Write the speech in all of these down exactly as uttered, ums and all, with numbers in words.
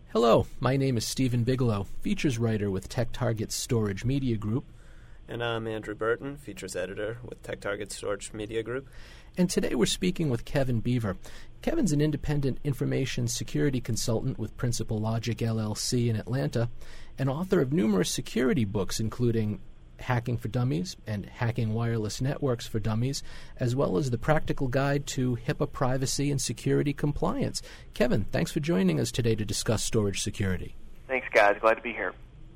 Hello, my name is Stephen Bigelow, features writer with TechTarget Storage Media Group. And I'm Andrew Burton, features editor with TechTarget Storage Media Group. And today we're speaking with Kevin Beaver. Kevin's an independent information security consultant with Principal Logic L L C in Atlanta, and author of numerous security books, including Hacking for Dummies and Hacking Wireless Networks for Dummies, as well as the Practical Guide to HIPAA Privacy and Security Compliance. Kevin, thanks for joining us today to discuss storage security. Thanks, guys. Glad to be here.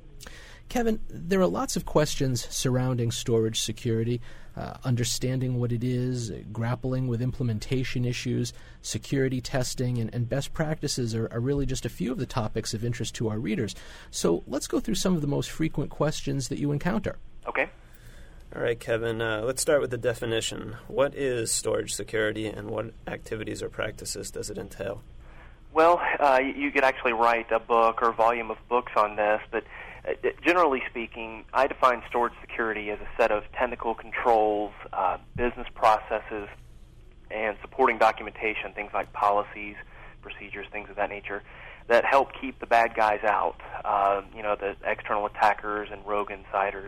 Kevin, there are lots of questions surrounding storage security, uh, understanding what it is, uh, grappling with implementation issues, security testing, and, and best practices are, are really just a few of the topics of interest to our readers. So let's go through some of the most frequent questions that you encounter. Okay. All right, Kevin, uh, let's start with the definition. What is storage security, and what activities or practices does it entail? Well, uh, you could actually write a book or a volume of books on this, but uh, generally speaking, I define storage security as a set of technical controls, uh, business processes, and supporting documentation, things like policies, procedures, things of that nature, that help keep the bad guys out, uh, you know, the external attackers and rogue insiders,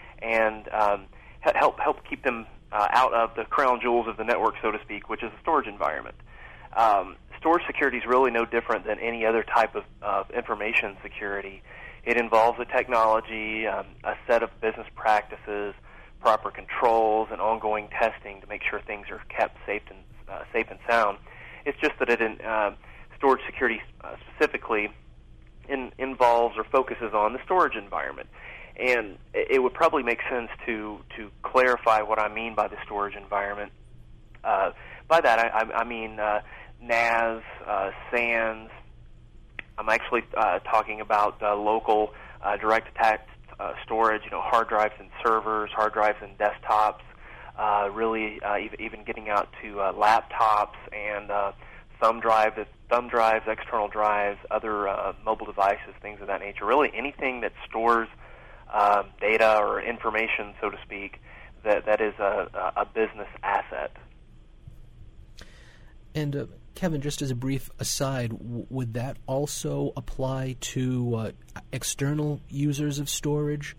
and um, help help keep them uh, out of the crown jewels of the network, so to speak, which is the storage environment. Um, storage security is really no different than any other type of, of information security. It involves a technology, um, a set of business practices, proper controls, and ongoing testing to make sure things are kept safe and uh, safe and sound. It's just that it in, uh, storage security uh, specifically in, involves or focuses on the storage environment. And it would probably make sense to, to clarify what I mean by the storage environment. Uh, by that, I, I mean uh, N A S, uh, S A Ns. I'm actually uh, talking about uh, local uh, direct attack uh, storage, you know, hard drives and servers, hard drives and desktops, uh, really uh, even, even getting out to uh, laptops and uh, thumb drives, thumb drives, external drives, other uh, mobile devices, things of that nature. Really anything that stores uh, data or information, so to speak, that, that is a, a business asset. And uh, Kevin, just as a brief aside, w- would that also apply to uh, external users of storage?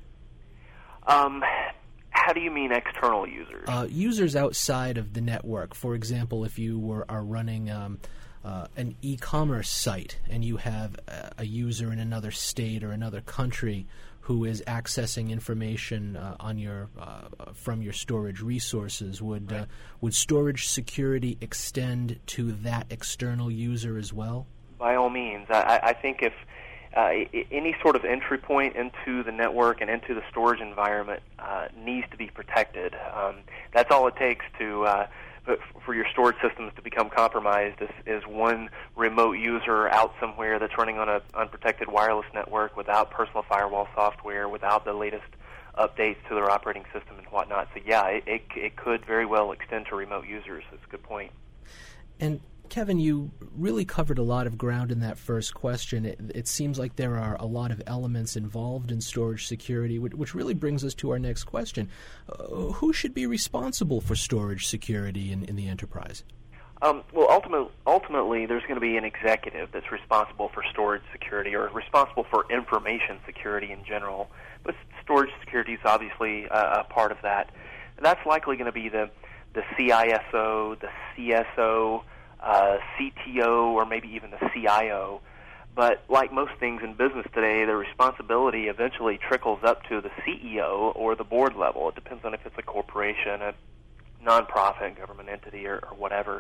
Um, how do you mean external users? Uh, users outside of the network. For example, if you were are running um, uh, an e-commerce site and you have a, a user in another state or another country who is accessing information uh, on your uh, from your storage resources, would right. uh, would storage security extend to that external user as well? By all means. I, I think if uh, any sort of entry point into the network and into the storage environment uh, needs to be protected. Um, that's all it takes to uh, for your storage systems to become compromised is, is one remote user out somewhere that's running on an unprotected wireless network without personal firewall software, without the latest updates to their operating system and whatnot. So yeah, it, it, it could very well extend to remote users. That's a good point. And Kevin, you really covered a lot of ground in that first question. It, it seems like there are a lot of elements involved in storage security, which, which really brings us to our next question. Uh, who should be responsible for storage security in, in the enterprise? Um, well, ultimately, ultimately, there's going to be an executive that's responsible for storage security or responsible for information security in general. But storage security is obviously uh, a part of that. And that's likely going to be the, the C I S O, the C S O, Uh, C T O, or maybe even the C I O. But like most things in business today, the responsibility eventually trickles up to the C E O or the board level. It depends on if it's a corporation, a nonprofit, government entity, or, or whatever.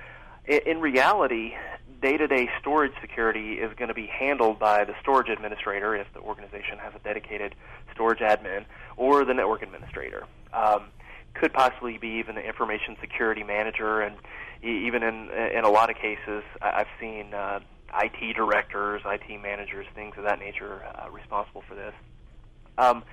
In, in reality, day-to-day storage security is going to be handled by the storage administrator, if the organization has a dedicated storage admin, or the network administrator. Um, could possibly be even the information security manager, and even in in a lot of cases, I've seen uh, I T directors, I T managers, things of that nature uh, responsible for this. Um,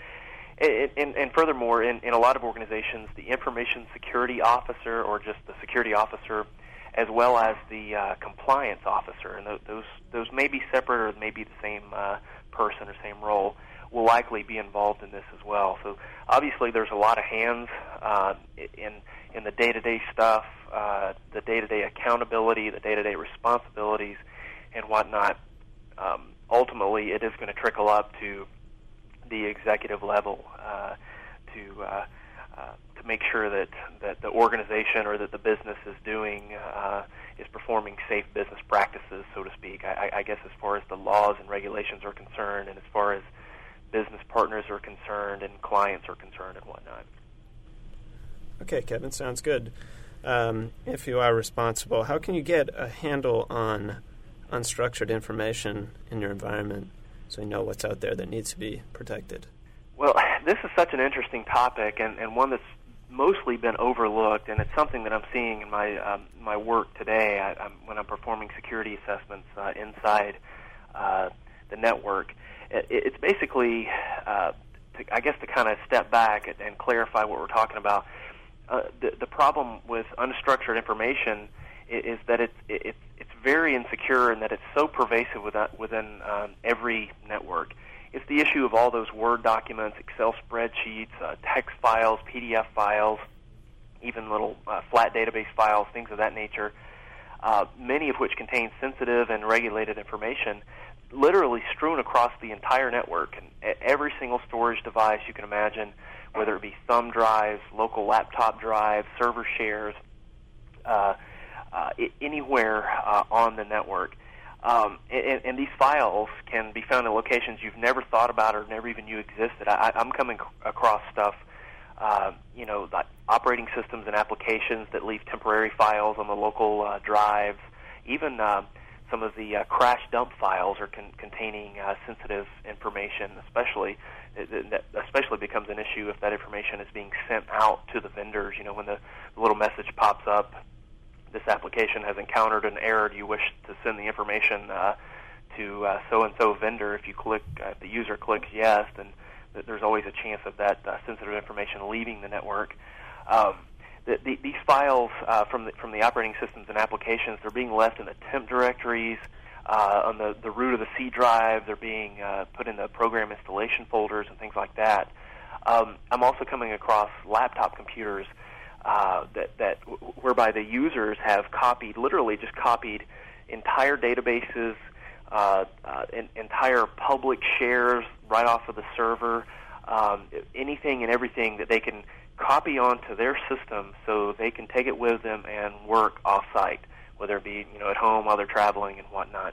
and, and furthermore, in, in a lot of organizations, the information security officer or just the security officer, as well as the uh, compliance officer, and th- those those may be separate or may be the same uh, person or same role, will likely be involved in this as well. So obviously there's a lot of hands uh, in in the day-to-day stuff, uh, the day-to-day accountability, the day-to-day responsibilities, and whatnot. Um, ultimately it is going to trickle up to the executive level uh, to uh, uh, to make sure that, that the organization or that the business is doing uh, is performing safe business practices, so to speak. I, I guess as far as the laws and regulations are concerned, and as far as business partners are concerned and clients are concerned and whatnot. Okay, Kevin, sounds good. Um, if you are responsible, how can you get a handle on unstructured information in your environment so you know what's out there that needs to be protected? Well, this is such an interesting topic and, and one that's mostly been overlooked, and it's something that I'm seeing in my um, my work today I, I'm, when I'm performing security assessments uh, inside uh, the network. It, it's basically, uh, to, I guess, to kind of step back and, and clarify what we're talking about. Uh, the, the problem with unstructured information is, is that it's it, it's very insecure and that it's so pervasive within, within um, every network. It's the issue of all those Word documents, Excel spreadsheets, uh, text files, P D F files, even little uh, flat database files, things of that nature, uh, many of which contain sensitive and regulated information, literally strewn across the entire network. And every single storage device you can imagine, whether it be thumb drives, local laptop drives, server shares, uh, uh, anywhere uh, on the network. Um, and, and these files can be found in locations you've never thought about or never even knew existed. I, I'm coming across stuff, uh, you know, like operating systems and applications that leave temporary files on the local uh, drives. Even uh, some of the uh, crash dump files are con- containing uh, sensitive information, especially that especially becomes an issue if that information is being sent out to the vendors. You know, when the, the little message pops up, this application has encountered an error. Do you wish to send the information uh, to uh, so-and-so vendor? If you click, uh, if the user clicks yes, then th- there's always a chance of that uh, sensitive information leaving the network. Um, the, the, these files uh, from the, from the operating systems and applications, they're being left in the temp directories, uh, on the, the root of the C drive. They're being uh, put in the program installation folders and things like that. Um, I'm also coming across laptop computers Uh, that, that whereby the users have copied, literally just copied entire databases, uh, uh, in, entire public shares right off of the server, um, anything and everything that they can copy onto their system so they can take it with them and work off-site, whether it be, you know, at home while they're traveling and whatnot.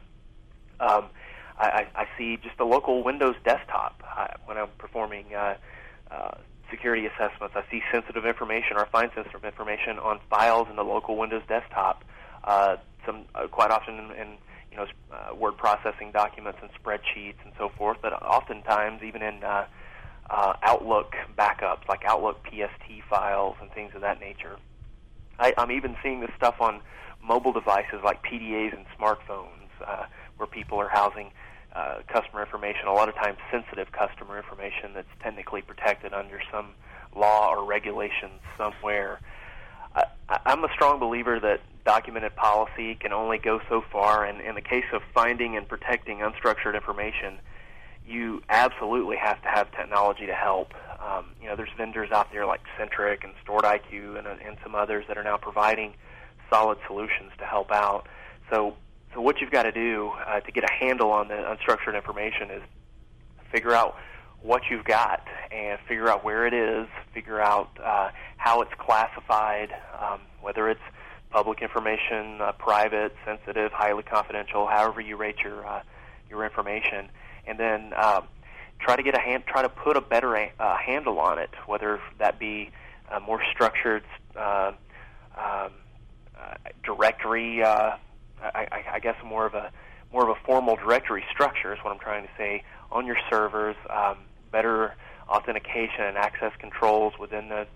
Um, I, I see just a local Windows desktop I, when I'm performing uh, uh, security assessments. I see sensitive information or find sensitive information on files in the local Windows desktop. Uh, some uh, quite often in, in you know uh, word processing documents and spreadsheets and so forth, but oftentimes even in uh, uh, Outlook backups, like Outlook P S T files and things of that nature. I, I'm even seeing this stuff on mobile devices like P D As and smartphones, uh, where people are housing Uh, customer information, a lot of times sensitive customer information that's technically protected under some law or regulation somewhere. I, I'm a strong believer that documented policy can only go so far, and in the case of finding and protecting unstructured information, you absolutely have to have technology to help. Um, you know, there's vendors out there like Centric and Stored I Q and, and some others that are now providing solid solutions to help out. So So what you've got to do uh, to get a handle on the unstructured information is figure out what you've got and figure out where it is, figure out uh, how it's classified, um, whether it's public information, uh, private, sensitive, highly confidential, however you rate your uh, your information, and then uh, try to get a hand, try to put a better uh, handle on it, whether that be a more structured uh, um, uh, directory. Uh, I, I guess more of a more of a formal directory structure is what I'm trying to say on your servers. Um, better authentication and access controls within the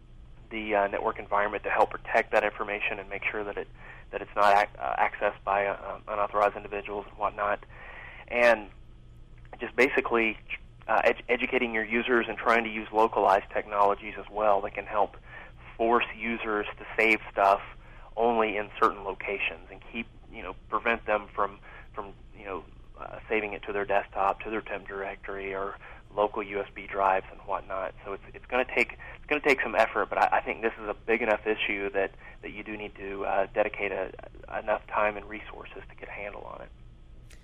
the uh, network environment to help protect that information and make sure that it that it's not ac- uh, accessed by uh, unauthorized individuals and whatnot. And just basically uh, ed- educating your users and trying to use localized technologies as well that can help force users to save stuff only in certain locations and keep, you know, prevent them from, from you know, uh, saving it to their desktop, to their temp directory, or local U S B drives and whatnot. So it's it's going to take it's going to take some effort, but I, I think this is a big enough issue that, that you do need to uh, dedicate a, enough time and resources to get a handle on it.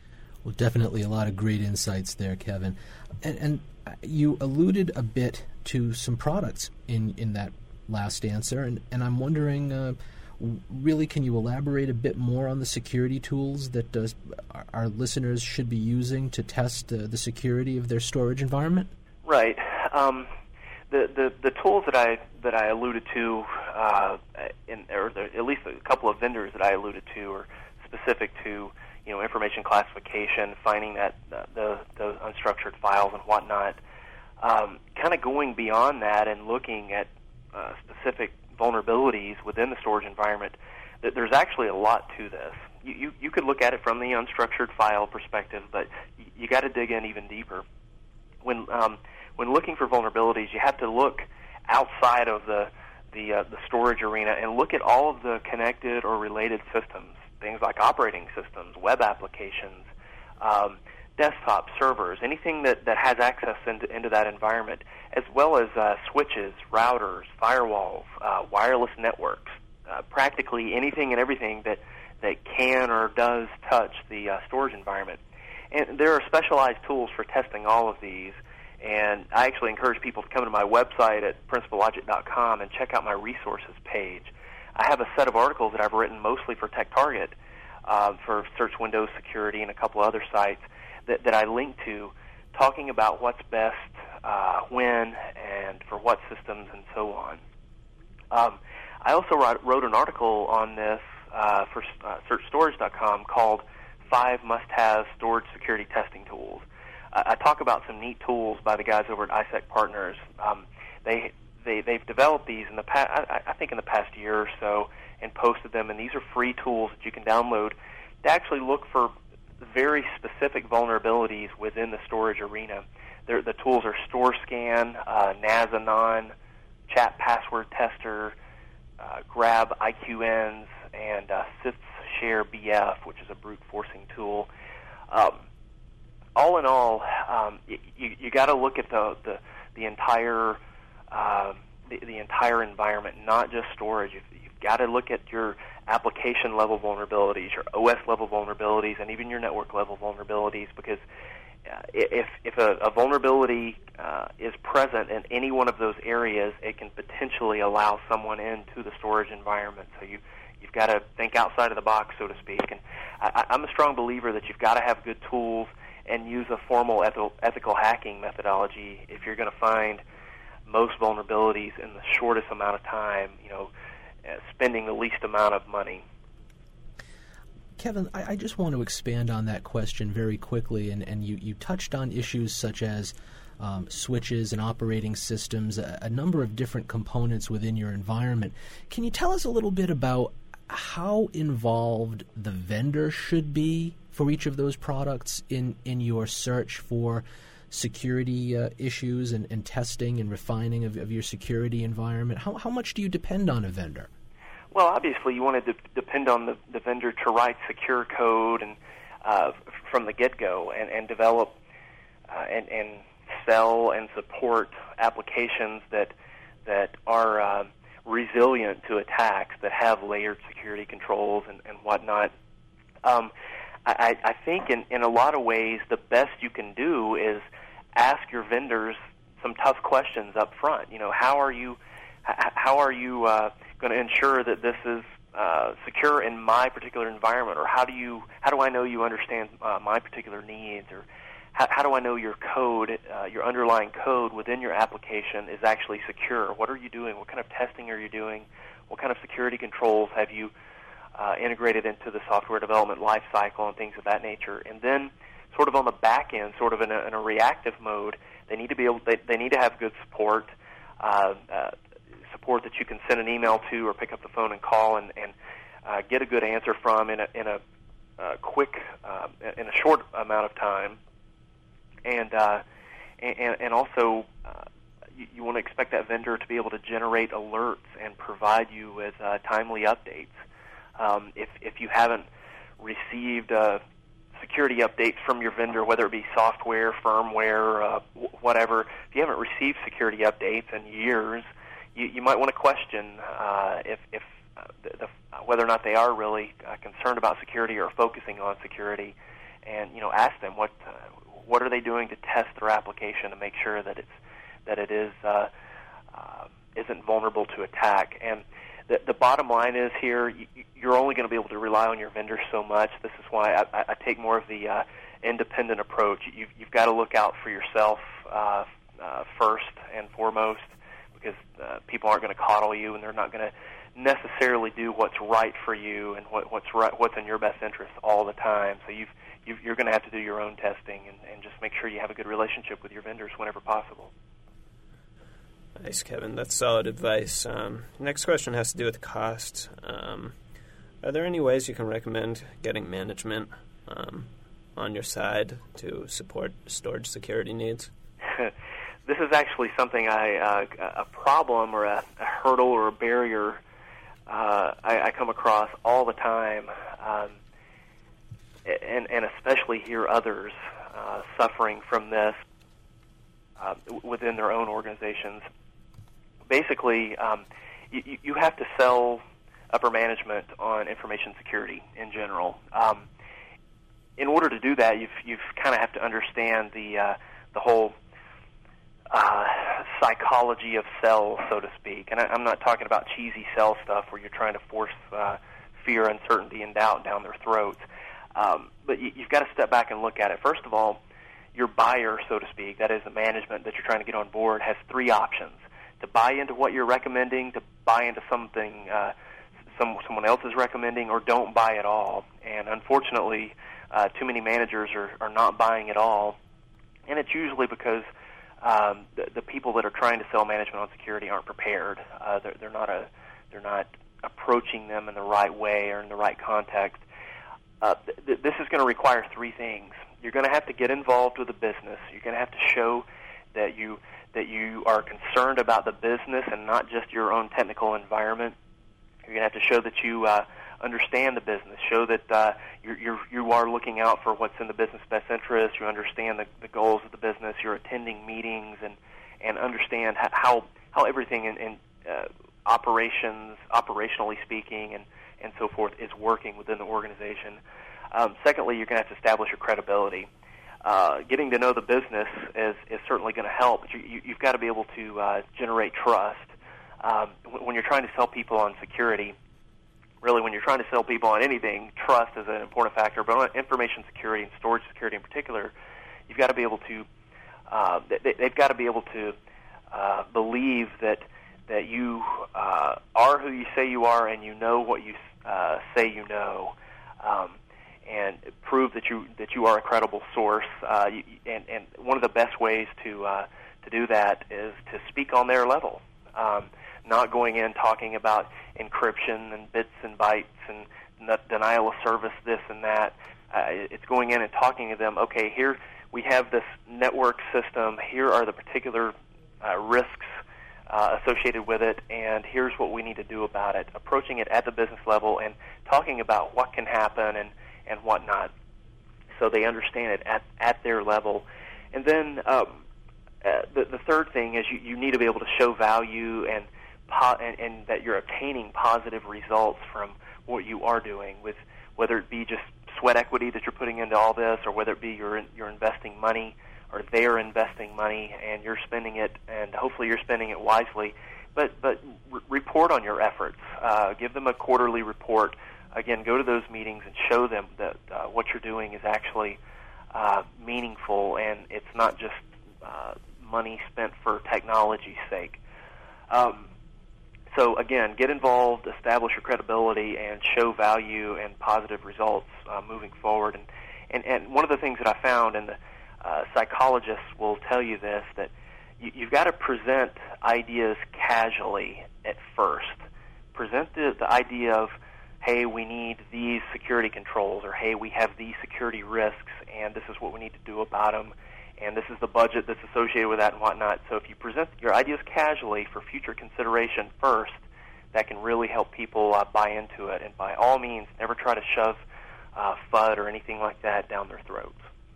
Well, definitely a lot of great insights there, Kevin. And, and you alluded a bit to some products in, in that last answer, and, and I'm wondering, uh, really, can you elaborate a bit more on the security tools that uh, our listeners should be using to test uh, the security of their storage environment? Right. Um, the, the the tools that I that I alluded to, uh, in, or the, at least a couple of vendors that I alluded to, are specific to you know information classification, finding that uh, the the unstructured files and whatnot. Um, kind of going beyond that and looking at uh, specific vulnerabilities within the storage environment. There's actually a lot to this. You you, you could look at it from the unstructured file perspective, but you, you got to dig in even deeper. When um, when looking for vulnerabilities, you have to look outside of the the, uh, the storage arena and look at all of the connected or related systems, things like operating systems, web applications, um, desktop servers, anything that, that has access into, into that environment, as well as uh, switches, routers, firewalls, uh, wireless networks, uh, practically anything and everything that, that can or does touch the uh, storage environment. And there are specialized tools for testing all of these, and I actually encourage people to come to my website at principal logic dot com and check out my resources page. I have a set of articles that I've written mostly for TechTarget, uh, for Search Windows Security and a couple other sites that, that I link to, talking about what's best, uh, when, and for what systems, and so on. Um, I also wrote, wrote an article on this uh, for uh, search storage dot com called Five Must-Have Storage Security Testing Tools. Uh, I talk about some neat tools by the guys over at I SEC Partners. Um, they, they, they've developed these in the past, I, I think in the past year or so, and posted them, and these are free tools that you can download to actually look for very specific vulnerabilities within the storage arena. They're, the tools are StoreScan, uh, Nazanon, Chat Password Tester, uh, Grab I Q Ns, and uh, SysShare B F, which is a brute forcing tool. Um, all in all, um, you, you got to look at the the, the entire uh, the, the entire environment, not just storage. You've, you've got to look at your application level vulnerabilities, your O S level vulnerabilities, and even your network level vulnerabilities, because uh, if if a, a vulnerability uh, is present in any one of those areas, it can potentially allow someone into the storage environment. So you you've got to think outside of the box, so to speak. And I, I'm a strong believer that you've got to have good tools and use a formal ethical, ethical hacking methodology if you're going to find most vulnerabilities in the shortest amount of time, you know, uh, spending the least amount of money. Kevin, I, I just want to expand on that question very quickly, and, and you, you touched on issues such as um, switches and operating systems, a, a number of different components within your environment. Can you tell us a little bit about how involved the vendor should be for each of those products in, in your search for security uh, issues and, and testing and refining of, of your security environment? How, how much do you depend on a vendor? Well, obviously, you want to de- depend on the, the vendor to write secure code and uh, from the get-go and, and develop uh, and, and sell and support applications that that are uh, resilient to attacks, that have layered security controls and, and whatnot. Um, I, I think in, in a lot of ways, the best you can do is ask your vendors some tough questions up front. You know, how are you how are you uh, going to ensure that this is uh, secure in my particular environment, or how do you how do I know you understand uh, my particular needs, or how, how do I know your code, uh, your underlying code within your application is actually secure? What are you doing? What kind of testing are you doing? What kind of security controls have you uh, integrated into the software development life cycle and things of that nature? And then, sort of on the back end, sort of in a, in a reactive mode, they need to be able. They, they need to have good support. Uh, uh, support that you can send an email to or pick up the phone and call and, and uh, get a good answer from in a, in a uh, quick, uh, in a short amount of time. And uh, and, and also, uh, you, you want to expect that vendor to be able to generate alerts and provide you with uh, timely updates. Um, if if you haven't received uh, security updates from your vendor, whether it be software, firmware, uh, w- whatever, if you haven't received security updates in years, you, you might want to question uh, if, if uh, the, the, whether or not they are really uh, concerned about security or focusing on security, and you know, ask them what uh, what are they doing to test their application to make sure that it's that it is uh, uh, isn't vulnerable to attack. And the, the bottom line is here, you, you're only going to be able to rely on your vendors so much. This is why I, I take more of the uh, independent approach. You've, you've got to look out for yourself uh, uh, first and foremost, because uh, people aren't going to coddle you, and they're not going to necessarily do what's right for you and what, what's right, what's in your best interest all the time. So you've, you've, you're going to have to do your own testing and, and just make sure you have a good relationship with your vendors whenever possible. Nice, Kevin. That's solid advice. Um, next question has to do with cost. Um, are there any ways you can recommend getting management um, on your side to support storage security needs? This is actually something I, uh, a problem or a, a hurdle or a barrier uh, I, I come across all the time, um, and, and especially hear others uh, suffering from this uh, within their own organizations. Basically, um, you, you have to sell upper management on information security in general. Um, in order to do that, you've you've kind of have to understand the uh, the whole uh, psychology of sell, so to speak. And I, I'm not talking about cheesy sell stuff where you're trying to force uh, fear, uncertainty, and doubt down their throats. Um, but you, you've got to step back and look at it. First of all, your buyer, so to speak, that is the management that you're trying to get on board, has three options: to buy into what you're recommending, to buy into something uh, some, someone else is recommending, or don't buy at all. And unfortunately, uh, too many managers are, are not buying at all, and it's usually because um, the, the people that are trying to sell management on security aren't prepared. Uh, they're, they're not a, they're not approaching them in the right way or in the right context. Uh, th- this is going to require three things. You're going to have to get involved with the business. You're going to have to show that you that you are concerned about the business and not just your own technical environment. You're going to have to show that you uh, understand the business, show that uh, you're, you're, you are looking out for what's in the business' best interest, you understand the, the goals of the business, you're attending meetings, and, and understand how, how everything in, in uh, operations, operationally speaking, and, and so forth, is working within the organization. Um, secondly, you're going to have to establish your credibility. Uh, getting to know the business is, is certainly going to help, but you, you, you've got to be able to uh, generate trust. Um, when you're trying to sell people on security, really when you're trying to sell people on anything, trust is an important factor, but on information security and storage security in particular, you've got to be able to, uh, they, they've got to be able to uh, believe that that you uh, are who you say you are and you know what you uh, say you know. Um, and prove that you that you are a credible source. Uh, you, and, and one of the best ways to uh, to do that is to speak on their level, um, not going in talking about encryption and bits and bytes and denial of service, this and that. Uh, it's going in and talking to them, okay, here we have this network system, here are the particular uh, risks uh, associated with it, and here's what we need to do about it. Approaching it at the business level and talking about what can happen and and whatnot, so they understand it at, at their level. And then um, uh, the, the third thing is you, you need to be able to show value and, po- and and that you're obtaining positive results from what you are doing, with whether it be just sweat equity that you're putting into all this, or whether it be you're, in, you're investing money, or they're investing money and you're spending it, and hopefully you're spending it wisely. But, but re- report on your efforts. Uh, give them a quarterly report. Again, go to those meetings and show them that uh, what you're doing is actually uh, meaningful, and it's not just uh, money spent for technology's sake. Um, so again, get involved, establish your credibility, and show value and positive results uh, moving forward. And, and, and one of the things that I found, and the uh, psychologists will tell you this, that you, you've got to present ideas casually at first. Present the, the idea of, hey, we need these security controls, or hey, we have these security risks, and this is what we need to do about them, and this is the budget that's associated with that and whatnot. So if you present your ideas casually for future consideration first, that can really help people uh, buy into it. And by all means, never try to shove uh, F U D or anything like that down their throats.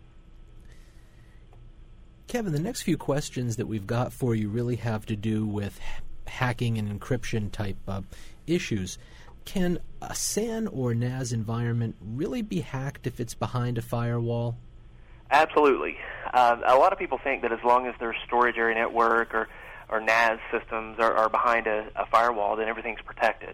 Kevin, the next few questions that we've got for you really have to do with hacking and encryption type uh, issues. Can a S A N or N A S environment really be hacked if it's behind a firewall? Absolutely. Uh, a lot of people think that as long as their storage area network or, or N A S systems are, are behind a, a firewall, then everything's protected.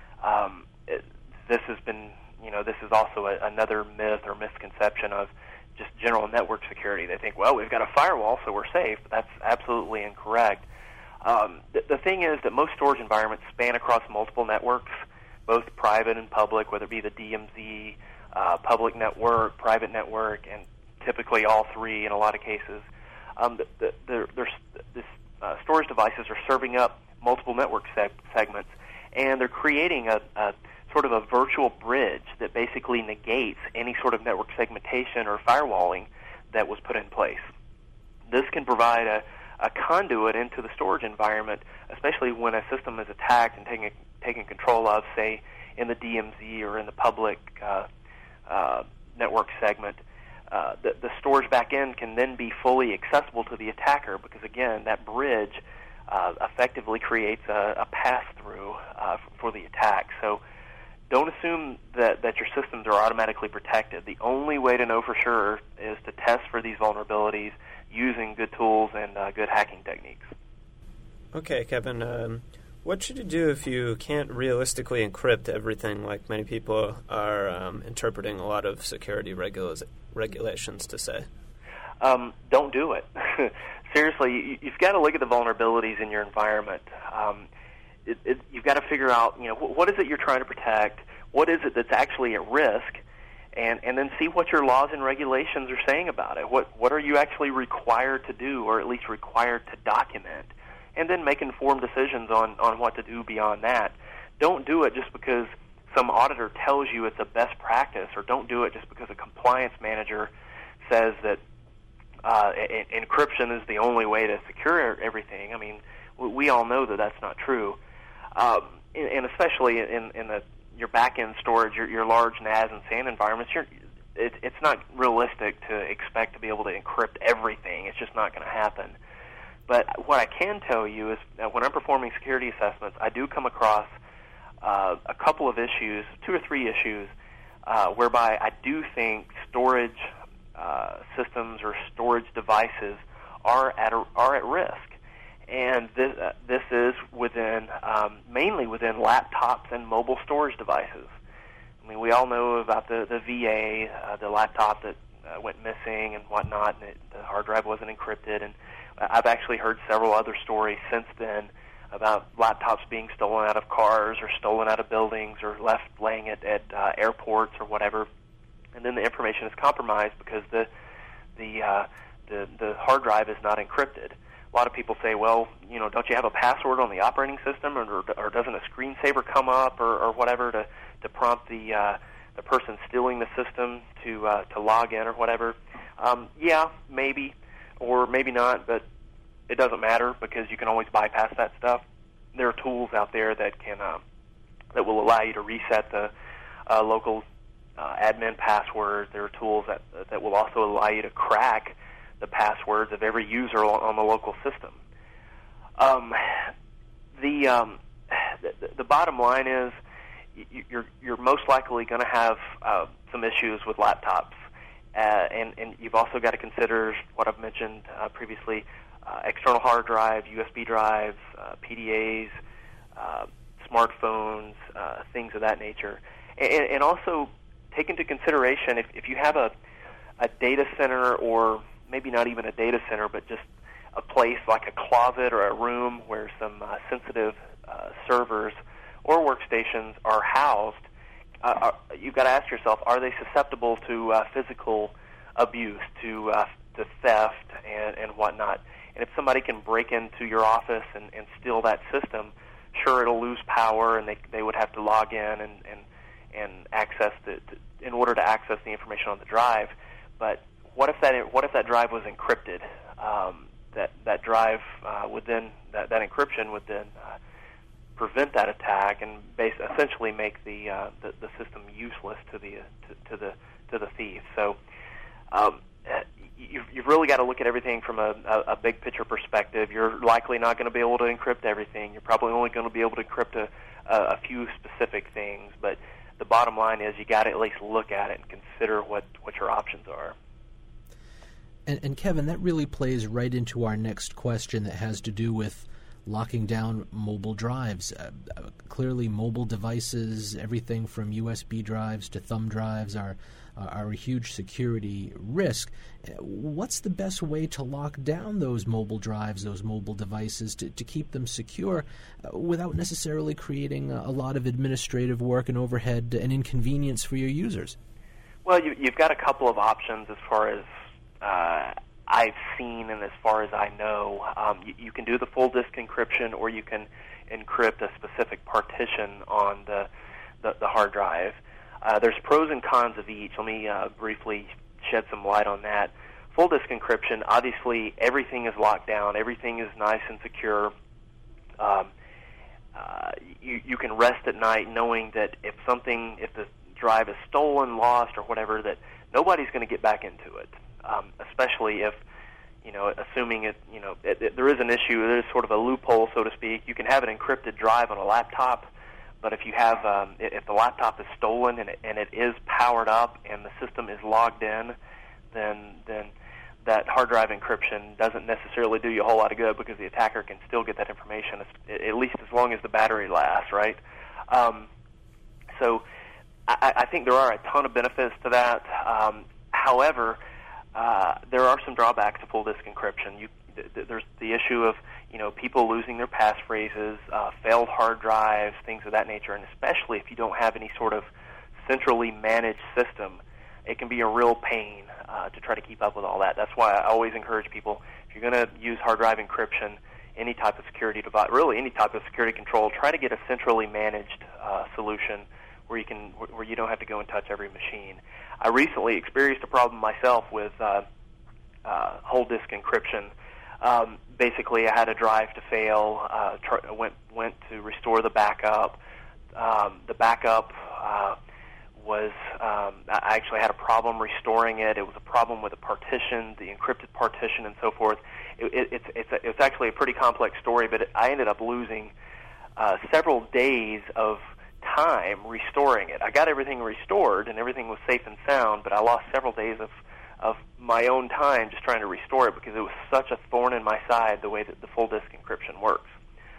Um, it, this has been, you know, this is also a, another myth or misconception of just general network security. They think, well, we've got a firewall, so we're safe, but that's absolutely incorrect. Um, the, the thing is that most storage environments span across multiple networks, both private and public, whether it be the D M Z, uh, public network, private network, and typically all three in a lot of cases. Um, the, the, the, there's, this, uh, storage devices are serving up multiple network seg- segments, and they're creating a, a sort of a virtual bridge that basically negates any sort of network segmentation or firewalling that was put in place. This can provide a, a conduit into the storage environment, especially when a system is attacked and taken, taken control of, say, in the D M Z or in the public uh, uh, network segment. Uh, the, the storage backend can then be fully accessible to the attacker because, again, that bridge uh, effectively creates a, a pass-through uh, for the attack. So don't assume that, that your systems are automatically protected. The only way to know for sure is to test for these vulnerabilities using good tools and uh, good hacking techniques. Okay, Kevin, um, what should you do if you can't realistically encrypt everything like many people are um, interpreting a lot of security regula- regulations to say? Um, don't do it. Seriously, you, you've got to look at the vulnerabilities in your environment. Um, it, it, you've got to figure out, you know, wh- what is it you're trying to protect? What is it that's actually at risk? And, and then see what your laws and regulations are saying about it. What, what are you actually required to do, or at least required to document? And then make informed decisions on, on what to do beyond that. Don't do it just because some auditor tells you it's a best practice, or don't do it just because a compliance manager says that uh, en- encryption is the only way to secure everything. I mean, we all know that that's not true. Um, and especially in, in the, your back-end storage, your, your large N A S and S A N environments, you're, it, it's not realistic to expect to be able to encrypt everything. It's just not going to happen. But what I can tell you is that when I'm performing security assessments, I do come across uh, a couple of issues, two or three issues, uh, whereby I do think storage uh, systems or storage devices are at a, are at risk. And this, uh, this is within um, mainly within laptops and mobile storage devices. I mean, we all know about the, the V A, uh, the laptop that uh, went missing and whatnot, and it, the hard drive wasn't encrypted. And I've actually heard several other stories since then about laptops being stolen out of cars or stolen out of buildings or left laying at, at uh, airports or whatever, and then the information is compromised because the the, uh, the the hard drive is not encrypted. A lot of people say, well, you know, don't you have a password on the operating system, or, or doesn't a screensaver come up, or, or whatever to, to prompt the uh, the person stealing the system to uh, to log in or whatever? Um, yeah, maybe. Or maybe not, but it doesn't matter because you can always bypass that stuff. There are tools out there that can uh, that will allow you to reset the uh, local uh, admin password. There are tools that that will also allow you to crack the passwords of every user on the local system. Um, the, um, the the bottom line is you're you're most likely going to have uh, some issues with laptops. Uh, and, and you've also got to consider what I've mentioned uh, previously, uh, external hard drives, U S B drives, uh, P D As, uh, smartphones, uh, things of that nature. And, and also take into consideration if, if you have a, a data center, or maybe not even a data center, but just a place like a closet or a room where some uh, sensitive uh, servers or workstations are housed, Uh, are, you've got to ask yourself, are they susceptible to uh, physical abuse, to uh, to theft and, and whatnot? And if somebody can break into your office and, and steal that system, sure, it'll lose power, and they they would have to log in and and, and access the to, in order to access the information on the drive. But what if that what if that drive was encrypted? Um, that that drive uh, would then that, that encryption would then uh, prevent that attack and base, essentially make the, uh, the the system useless to the uh, to, to the to the thief. So, um, you've, you've really got to look at everything from a, a, a big picture perspective. You're likely not going to be able to encrypt everything. You're probably only going to be able to encrypt a, a, a few specific things. But the bottom line is you got to at least look at it and consider what, what your options are. And, and Kevin, that really plays right into our next question that has to do with locking down mobile drives. Uh, uh, clearly, mobile devices, everything from U S B drives to thumb drives, are uh, are a huge security risk. What's the best way to lock down those mobile drives, those mobile devices, to, to keep them secure uh, without necessarily creating a, a lot of administrative work and overhead and inconvenience for your users? Well, you, you've got a couple of options as far as uh, I've seen and as far as I know. Um, you, you can do the full disk encryption, or you can encrypt a specific partition on the, the, the hard drive. Uh, there's pros and cons of each. Let me uh, briefly shed some light on that. Full disk encryption, obviously everything is locked down. Everything is nice and secure. Um, uh, you, you can rest at night knowing that if something, if the drive is stolen, lost, or whatever, that nobody's going to get back into it. Um, especially if, you know, assuming it, you know, it, it, there is an issue, there is sort of a loophole, so to speak. You can have an encrypted drive on a laptop, but if you have, um, if the laptop is stolen and it, and it is powered up and the system is logged in, then then that hard drive encryption doesn't necessarily do you a whole lot of good, because the attacker can still get that information, at least as long as the battery lasts, right? Um, so I, I think there are a ton of benefits to that. Um, however, Uh, there are some drawbacks to full disk encryption. You, th- there's the issue of, you know, people losing their passphrases, uh, failed hard drives, things of that nature, and especially if you don't have any sort of centrally managed system, it can be a real pain uh, to try to keep up with all that. That's why I always encourage people, if you're going to use hard drive encryption, any type of security device, really any type of security control, try to get a centrally managed uh, solution where you can, where you don't have to go and touch every machine. I recently experienced a problem myself with uh, uh, whole disk encryption. Um, basically, I had a drive to fail. Uh, tr- went went to restore the backup. Um, the backup uh, was um, I actually had a problem restoring it. It was a problem with the partition, the encrypted partition, and so forth. It, it, it's it's a, it's actually a pretty complex story, but it, I ended up losing uh, several days of time restoring it. I got everything restored and everything was safe and sound, but I lost several days of of my own time just trying to restore it, because it was such a thorn in my side the way that the full disk encryption works.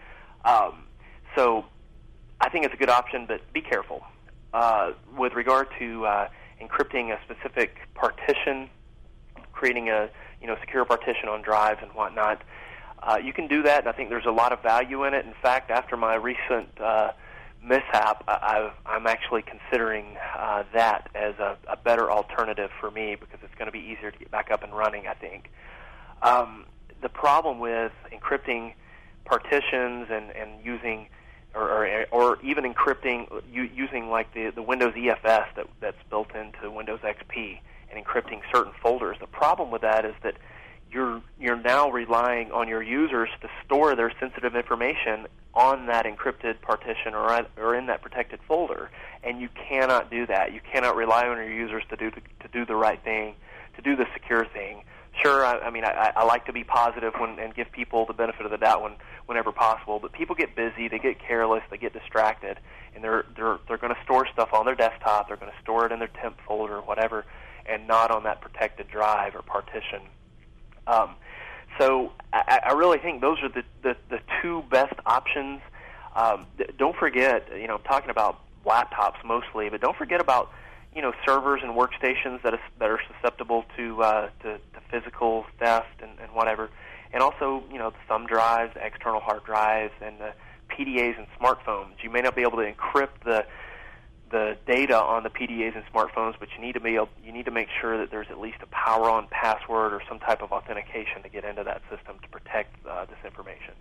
Um, so I think it's a good option, but be careful. Uh, with regard to uh, encrypting a specific partition, creating a you know secure partition on drives and whatnot, uh, you can do that, and I think there's a lot of value in it. In fact, after my recent uh, mishap, I've, I'm actually considering uh, that as a, a better alternative for me, because it's going to be easier to get back up and running, I think. Um, the problem with encrypting partitions and, and using, or, or, or even encrypting, using like the, the Windows E F S that, that's built into Windows X P and encrypting certain folders, the problem with that is that you're you're now relying on your users to store their sensitive information on that encrypted partition or or in that protected folder, and you cannot do that. You cannot rely on your users to do to, to do the right thing, to do the secure thing. Sure, I, I mean I, I like to be positive when, and give people the benefit of the doubt when, whenever possible, but people get busy, they get careless, they get distracted, and they're they're they're going to store stuff on their desktop, they're going to store it in their temp folder or whatever, and not on that protected drive or partition. Um, so I, I really think those are the, the, the two best options. Um, th- don't forget, you know, I'm talking about laptops mostly, but don't forget about, you know, servers and workstations that, is, that are susceptible to, uh, to, to physical theft and, and whatever. And also, you know, the thumb drives, external hard drives, and the P D As and smartphones. You may not be able to encrypt the the data on the P D As and smartphones, but you need to be able, you need to make sure that there's at least a power-on password or some type of authentication to get into that system to protect uh, this information.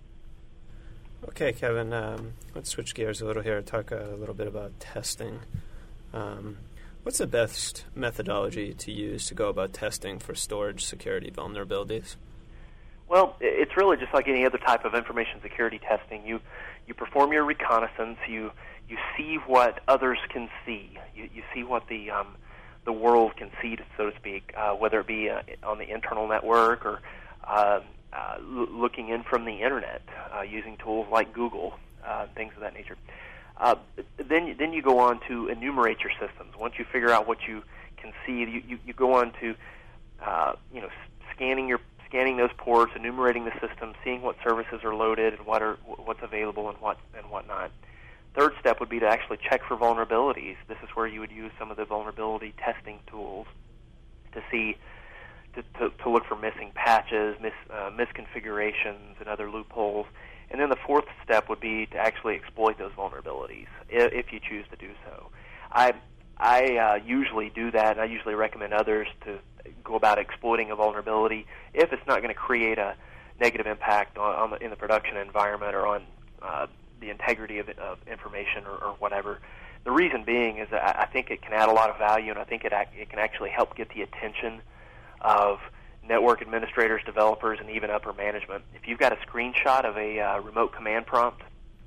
Okay, Kevin, um, let's switch gears a little here and talk a little bit about testing. Um, what's the best methodology to use to go about testing for storage security vulnerabilities? Well, it's really just like any other type of information security testing. You you perform your reconnaissance. You you see what others can see. You, you see what the um, the world can see, so to speak, uh, whether it be uh, on the internal network or uh, uh, l- looking in from the internet uh, using tools like Google, uh, things of that nature. Uh, then, then you go on to enumerate your systems. Once you figure out what you can see, you, you, you go on to uh, you know scanning your scanning those ports, enumerating the system, seeing what services are loaded and what are what's available and what and whatnot. Third step would be to actually check for vulnerabilities. This is where you would use some of the vulnerability testing tools to see, to, to, to look for missing patches, mis, uh, misconfigurations, and other loopholes. And then the fourth step would be to actually exploit those vulnerabilities, if, if you choose to do so. I I uh, usually do that, and I usually recommend others to go about exploiting a vulnerability if it's not going to create a negative impact on, on the, in the production environment or on uh, the integrity of, of information or, or whatever. The reason being is that I think it can add a lot of value, and I think it act, it can actually help get the attention of network administrators, developers, and even upper management. If you've got a screenshot of a uh, remote command prompt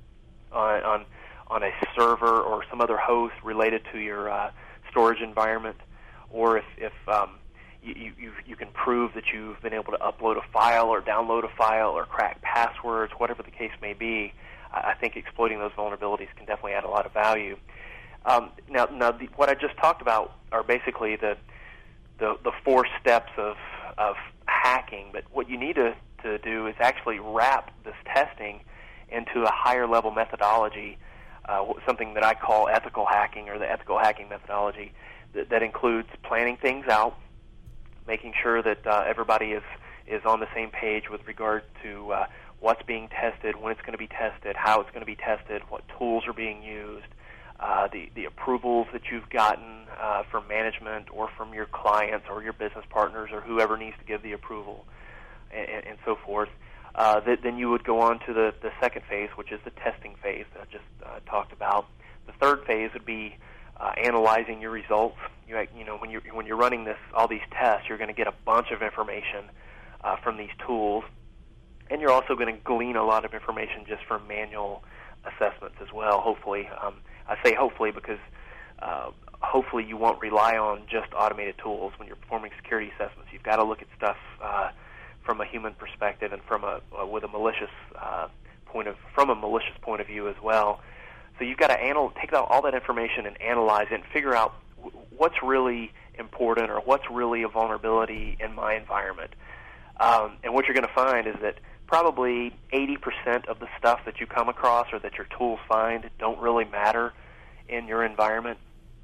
on, on on a server or some other host related to your uh, storage environment, or if, if um, you, you you can prove that you've been able to upload a file or download a file or crack passwords, whatever the case may be, I think exploiting those vulnerabilities can definitely add a lot of value. Um, now, now the, what I just talked about are basically the the, the four steps of of hacking. But what you need to, to do is actually wrap this testing into a higher level methodology, uh, something that I call ethical hacking, or the ethical hacking methodology, that, that includes planning things out, making sure that uh, everybody is is on the same page with regard to uh, what's being tested, when it's going to be tested, how it's going to be tested, what tools are being used, uh, the, the approvals that you've gotten uh, from management or from your clients or your business partners or whoever needs to give the approval, and, and so forth. Uh, th- then you would go on to the, the second phase, which is the testing phase that I just uh, talked about. The third phase would be uh, analyzing your results. You, you know, when you're, when you're running this, all these tests, you're going to get a bunch of information uh, from these tools. And you're also going to glean a lot of information just from manual assessments as well, hopefully. Um, I say hopefully because uh, hopefully you won't rely on just automated tools when you're performing security assessments. You've got to look at stuff uh, from a human perspective and from a uh, with a malicious uh, point of from a malicious point of view as well. So you've got to anal- take out all that information and analyze it and figure out w- what's really important or what's really a vulnerability in my environment. Um, and what you're going to find is that probably eighty percent of the stuff that you come across or that your tools find don't really matter in your environment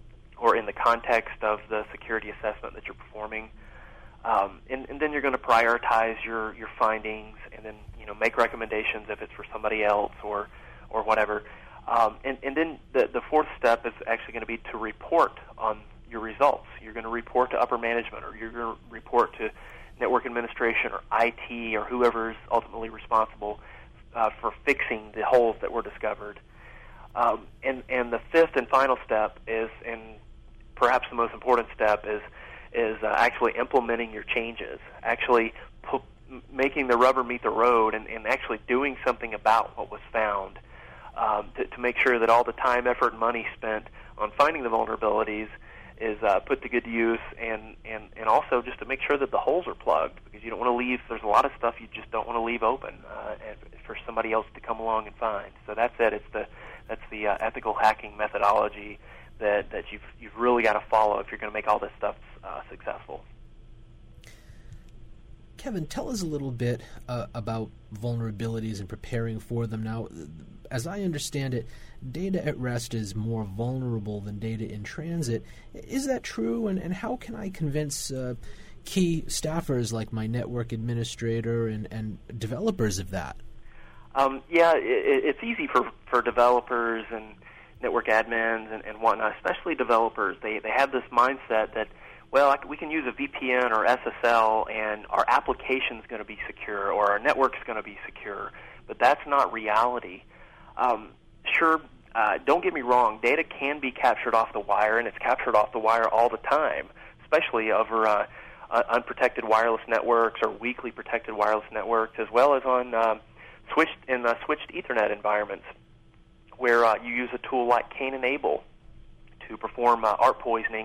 or in the context of the security assessment that you're performing. Um, and, and then you're going to prioritize your, your findings and then, you know, make recommendations if it's for somebody else or, or whatever. Um, and, and then the, the fourth step is actually going to be to report on your results. You're going to report to upper management, or you're going to report to network administration or I T or whoever is ultimately responsible uh, for fixing the holes that were discovered. Um, and, and the fifth and final step is, and perhaps the most important step, is is uh, actually implementing your changes, actually pu- making the rubber meet the road and, and actually doing something about what was found um, to, to make sure that all the time, effort, and money spent on finding the vulnerabilities is uh, put to good use, and, and, and also just to make sure that the holes are plugged, because you don't want to leave, there's a lot of stuff you just don't want to leave open uh, and for somebody else to come along and find. So that's it. It's the, that's the uh, ethical hacking methodology that, that you've, you've really got to follow if you're going to make all this stuff uh, successful. Kevin, tell us a little bit uh, about vulnerabilities and preparing for them. Now, as I understand it, data at rest is more vulnerable than data in transit. Is that true? And, and how can I convince uh, key staffers like my network administrator and, and developers of that? Um, yeah, it, it's easy for, for developers and network admins and, and whatnot, especially developers. They, they have this mindset that, well, I, we can use a V P N or S S L and our application's going to be secure or our network's going to be secure, but that's not reality. Um, sure, uh, don't get me wrong, data can be captured off the wire, and it's captured off the wire all the time, especially over uh, uh, unprotected wireless networks or weakly protected wireless networks, as well as on uh, switched in uh, switched Ethernet environments, where uh, you use a tool like Cain and Abel to perform uh, art poisoning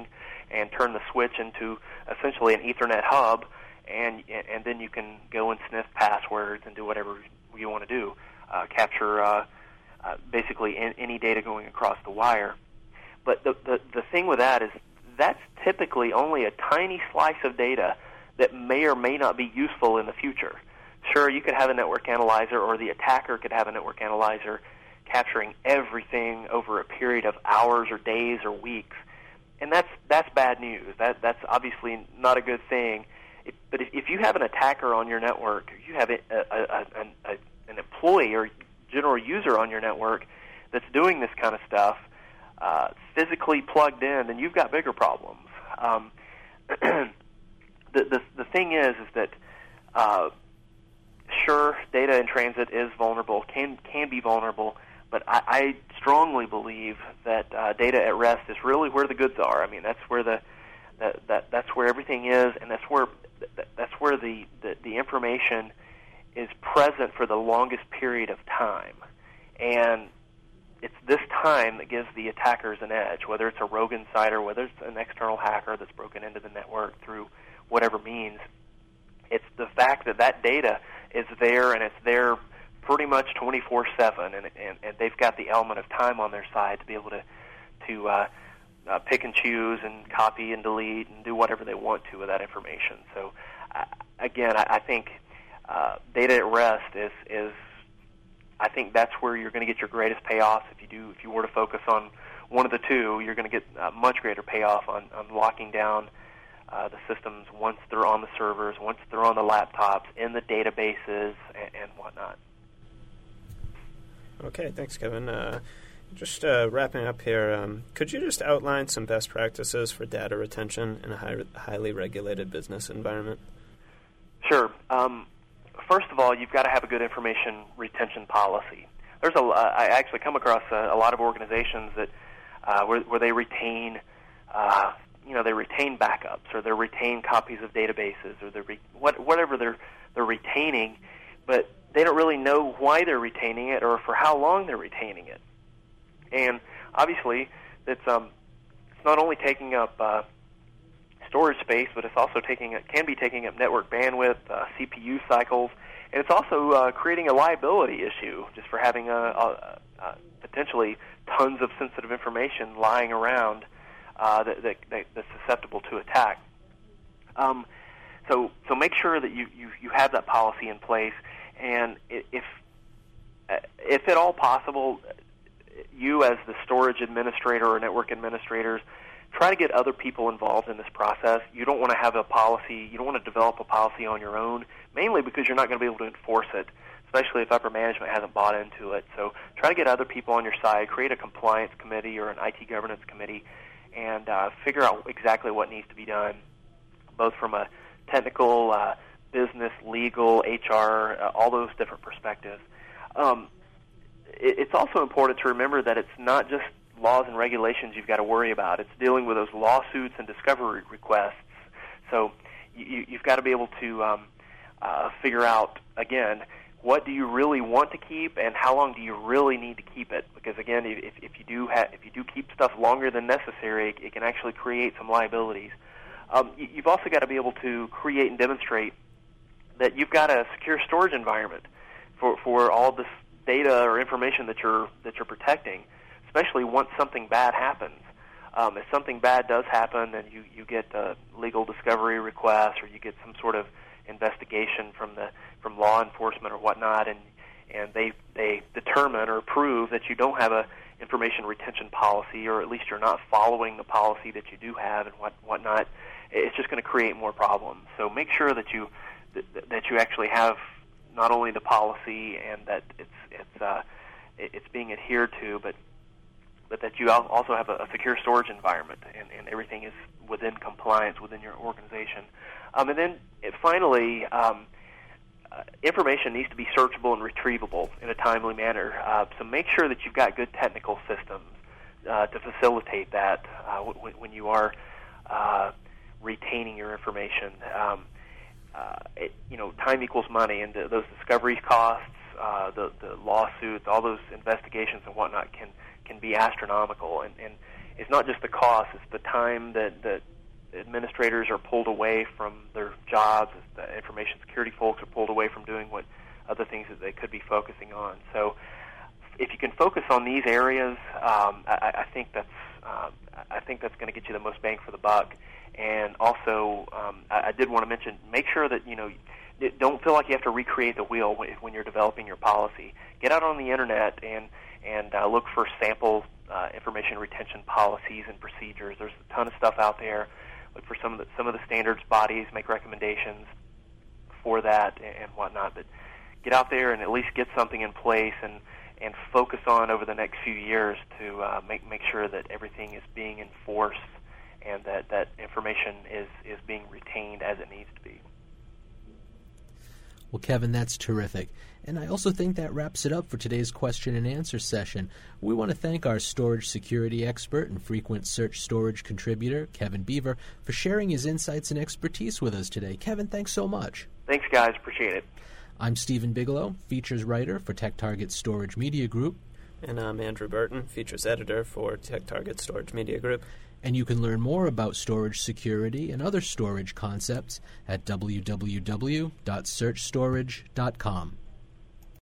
and turn the switch into essentially an Ethernet hub, and and then you can go and sniff passwords and do whatever you want to do, uh, capture uh, uh, basically in, any data going across the wire. But the, the the thing with that is that's typically only a tiny slice of data that may or may not be useful in the future. Sure, you could have a network analyzer, or the attacker could have a network analyzer capturing everything over a period of hours or days or weeks, and that's that's bad news. That that's obviously not a good thing. If, but if, if you have an attacker on your network, you have a, a, a, a, an employee or general user on your network that's doing this kind of stuff, uh, physically plugged in, then you've got bigger problems. Um, the, the the thing is, is that uh, sure, data in transit is vulnerable, can can be vulnerable, but I, I strongly believe that uh, data at rest is really where the goods are. I mean, that's where the that, that that's where everything is, and that's where that's where the, the, the information is present for the longest period of time. And it's this time that gives the attackers an edge, whether it's a rogue insider, whether it's an external hacker that's broken into the network through whatever means. It's the fact that that data is there, and it's there pretty much twenty-four seven, and, and, and they've got the element of time on their side to be able to, to uh, Uh, pick and choose and copy and delete and do whatever they want to with that information. So, uh, again, I, I think uh, data at rest is is I think that's where you're going to get your greatest payoff. If you do, if you were to focus on one of the two, you're going to get a much greater payoff on, on locking down uh, the systems once they're on the servers, once they're on the laptops, in the databases, and, and whatnot. Okay, thanks, Kevin. Uh, Just uh, wrapping up here, um, could you just outline some best practices for data retention in a high, highly regulated business environment? Sure. Um, first of all, you've got to have a good information retention policy. There's a, I actually come across a, a lot of organizations that uh, where, where they retain, uh, you know, they retain backups, or they retain copies of databases, or they re, what, whatever they're they're retaining, but they don't really know why they're retaining it or for how long they're retaining it. And obviously, it's um, it's not only taking up uh, storage space, but it's also taking it can be taking up network bandwidth, uh, C P U cycles, and it's also uh, creating a liability issue just for having a, a, a potentially tons of sensitive information lying around uh, that, that, that that's susceptible to attack. Um, so so make sure that you, you, you have that policy in place, and if if at all possible, you as the storage administrator or network administrators, try to get other people involved in this process. You don't want to have a policy, you don't want to develop a policy on your own, mainly because you're not going to be able to enforce it, especially if upper management hasn't bought into it. So try to get other people on your side, create a compliance committee or an I T governance committee, and uh, figure out exactly what needs to be done, both from a technical, uh, business, legal, H R, uh, all those different perspectives. Um, It's also important to remember that it's not just laws and regulations you've got to worry about. It's dealing with those lawsuits and discovery requests. So you, you've got to be able to um, uh, figure out, again, what do you really want to keep, and how long do you really need to keep it? Because again, if, if you do ha- if you do keep stuff longer than necessary, it can actually create some liabilities. Um, you've also got to be able to create and demonstrate that you've got a secure storage environment for for all this data or information that you're that you're protecting, especially once something bad happens. Um, if something bad does happen, and you you get a legal discovery request, or you get some sort of investigation from the from law enforcement or whatnot, and and they they determine or prove that you don't have a information retention policy, or at least you're not following the policy that you do have and what whatnot, it's just going to create more problems. So make sure that you that, that you actually have not only the policy and that it's it's uh, it's being adhered to, but but that you also have a, a secure storage environment, and, and everything is within compliance within your organization. Um, and then it, finally, um, uh, information needs to be searchable and retrievable in a timely manner. Uh, so make sure that you've got good technical systems uh, to facilitate that uh, when, when you are uh, retaining your information. Um, uh, it, you know, time equals money, and the, those discovery costs, uh, the, the lawsuits, all those investigations and whatnot can can be astronomical. And, and it's not just the cost; it's the time that that administrators are pulled away from their jobs, as the information security folks are pulled away from doing what other things that they could be focusing on. So if you can focus on these areas, um, I, I think that's um, I think that's going to get you the most bang for the buck. And also, um, I, I did want to mention, make sure that you know don't feel like you have to recreate the wheel when, when you're developing your policy. Get out on the internet and and uh, look for sample uh, information retention policies and procedures. There's a ton of stuff out there. Look for some of the some of the standards bodies, make recommendations for that and, and whatnot. But get out there and at least get something in place and, and focus on over the next few years to uh, make make sure that everything is being enforced and that, that information is, is being retained as it needs to be. Well, Kevin, that's terrific. And I also think that wraps it up for today's question and answer session. We want to thank our storage security expert and frequent search storage contributor, Kevin Beaver, for sharing his insights and expertise with us today. Kevin, thanks so much. Thanks, guys. Appreciate it. I'm Stephen Bigelow, features writer for TechTarget Storage Media Group. And I'm Andrew Burton, features editor for TechTarget Storage Media Group. And you can learn more about storage security and other storage concepts at w w w dot search storage dot com.